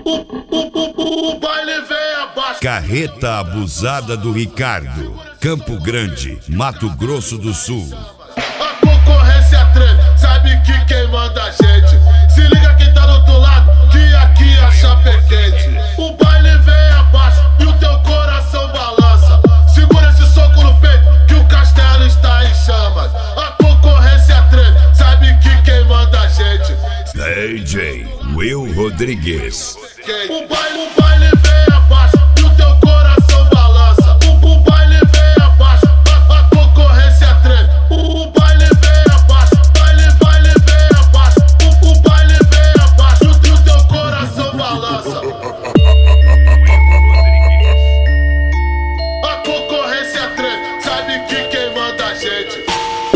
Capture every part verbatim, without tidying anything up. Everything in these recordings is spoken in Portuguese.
O baile vem abaixo. Carreta Abusada do Ricardo, Campo Grande, Mato Grosso do Sul. A concorrência treme, sabe que quem manda a gente. Se liga quem tá do outro lado, que aqui a chapa é quente. O baile vem abaixo e o teu coração balança. Segura esse soco no peito, que o castelo está em chamas. A concorrência treme, sabe que quem manda a gente. D J Will Rodrigues. O baile, o baile vem abaixo e o teu coração balança. O, o baile vem abaixo, a, a concorrência treme. O, o baile vem abaixo, baile, baile vem abaixo. O, o baile vem abaixo e o teu coração balança. A concorrência treme, sabe que quem manda a gente.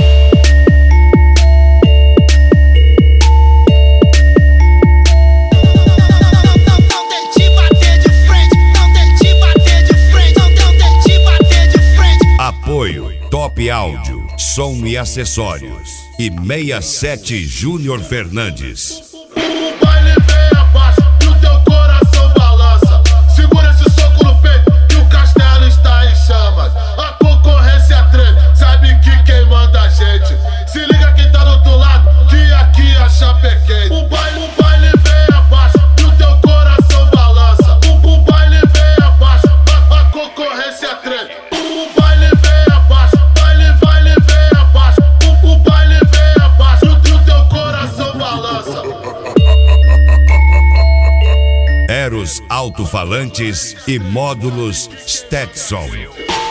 Apoio Top Áudio, som e acessórios e sessenta e sete Júnior Fernandes. O baile vem abaixo e o teu coração balança. Segura esse soco no peito, que o castelo está em chamas. A concorrência treme, sabe que quem manda a gente. Se liga quem tá do outro lado, que aqui a chapa é quente. O baile, o baile vem abaixo e o teu coração balança. O, o baile vem abaixo, a, a concorrência treme. O baile vem abaixo, baile, baile vem abaixo. O, o baile vem abaixo e o teu coração balança. Eros Alto-Falantes e Módulos Stetson.